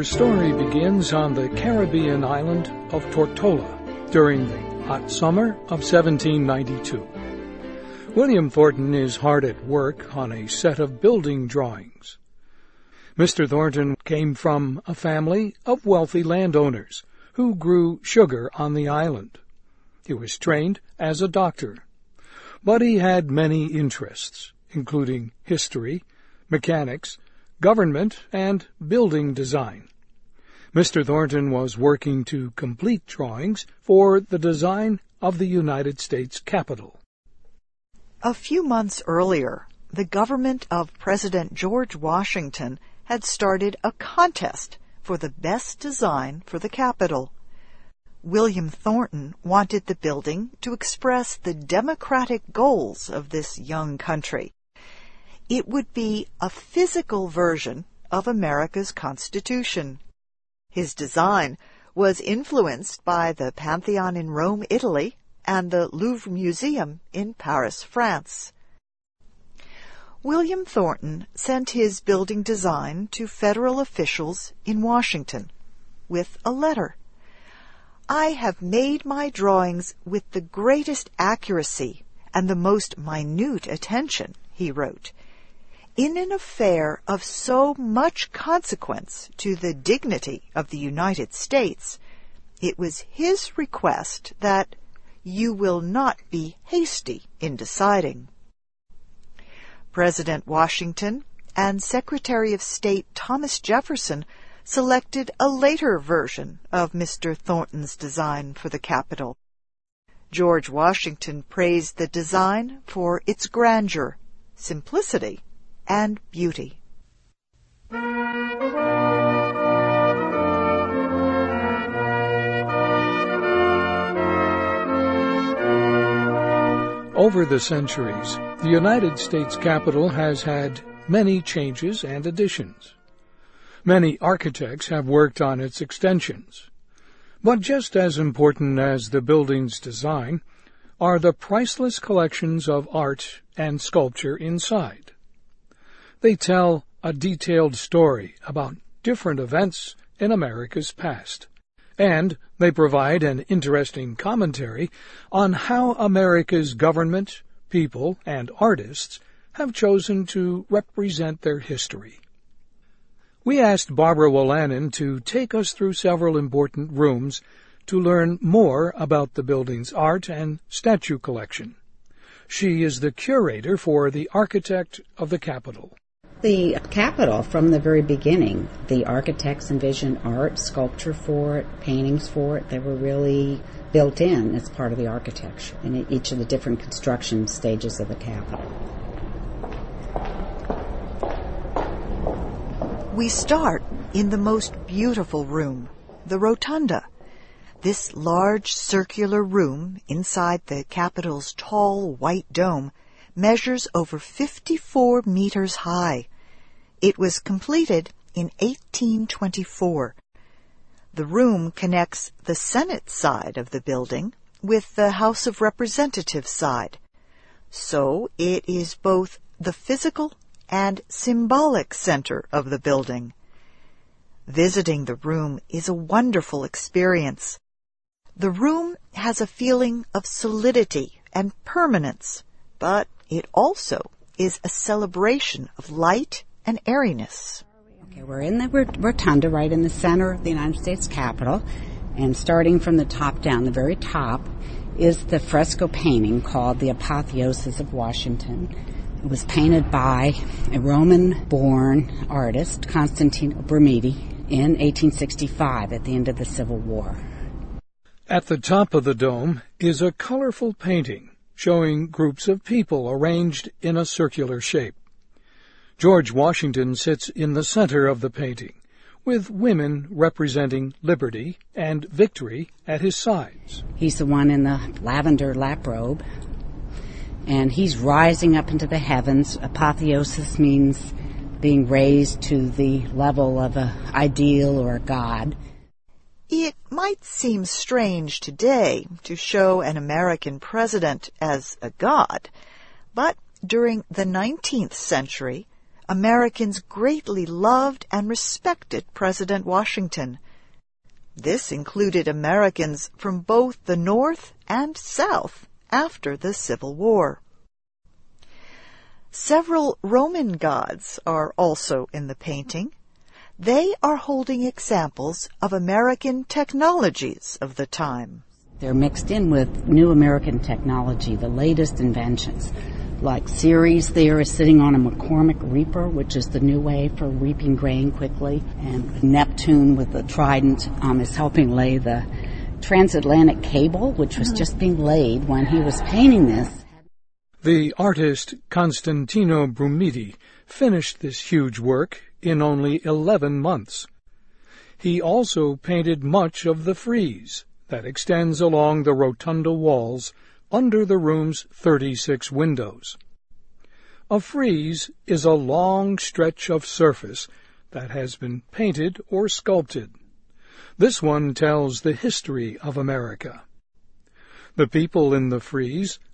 Our story begins on the Caribbean island of Tortola during the hot summer of 1792. William Thornton is hard at work on a set of building drawings. Mr. Thornton came from a family of wealthy landowners who grew sugar on the island. He was trained as a doctor, but he had many interests, including history, mechanics, government, and building design. Mr. Thornton was working to complete drawings for the design of the United States Capitol. A few months earlier, the government of President George Washington had started a contest for the best design for the Capitol. William Thornton wanted the building to express the democratic goals of this young country. It would be a physical version of America's Constitution. His design was influenced by the Pantheon in Rome, Italy, and the Louvre Museum in Paris, France. William Thornton sent his building design to federal officials in Washington with a letter. "I have made my drawings with the greatest accuracy and the most minute attention," he wrote. "In an affair of so much consequence to the dignity of the United States, it was his request that you will not be hasty in deciding." President Washington and Secretary of State Thomas Jefferson selected a later version of Mr. Thornton's design for the Capitol. George Washington praised the design for its grandeur, simplicity, and beauty. Over the centuries, the United States Capitol has had many changes and additions. Many architects have worked on its extensions. But just as important as the building's design are the priceless collections of art and sculpture inside. They tell a detailed story about different events in America's past, and they provide an interesting commentary on how America's government, people, and artists have chosen to represent their history. We asked Barbara Wolanin to take us through several important rooms to learn more about the building's art and statue collection. She is the curator for the architect of the Capitol. The Capitol, from the very beginning, the architects envisioned art, sculpture for it, paintings for it. They were really built in as part of the architecture in each of the different construction stages of the Capitol. We start in the most beautiful room, the Rotunda. This large circular room inside the Capitol's tall white dome measures over 54 meters high. It was completed in 1824. The room connects the Senate side of the building with the House of Representatives side. So it is both the physical and symbolic center of the building. Visiting the room is a wonderful experience. The room has a feeling of solidity and permanence, but it also is a celebration of light and airiness. Okay, we're in the Rotunda, right in the center of the United States Capitol, and starting from the top down, the very top, is the fresco painting called The Apotheosis of Washington. It was painted by a Roman-born artist, Constantine Brumidi, in 1865 at the end of the Civil War. At the top of the dome is a colorful painting showing groups of people arranged in a circular shape. George Washington sits in the center of the painting, with women representing liberty and victory at his sides. He's the one in the lavender lap robe, and he's rising up into the heavens. Apotheosis means being raised to the level of an ideal or a god. It might seem strange today to show an American president as a god, but during the 19th century, Americans greatly loved and respected President Washington. This included Americans from both the North and South after the Civil War. Several Roman gods are also in the painting. They are holding examples of American technologies of the time. They're mixed in with new American technology, the latest inventions. Like Ceres there is sitting on a McCormick reaper, which is the new way for reaping grain quickly. And Neptune with the trident is helping lay the transatlantic cable, which was just being laid when he was painting this. The artist Constantino Brumidi finished this huge work in only 11 months. He also painted much of the frieze that extends along the rotunda walls under the room's 36 windows. A frieze is a long stretch of surface that has been painted or sculpted. This one tells the history of America. The people in the frieze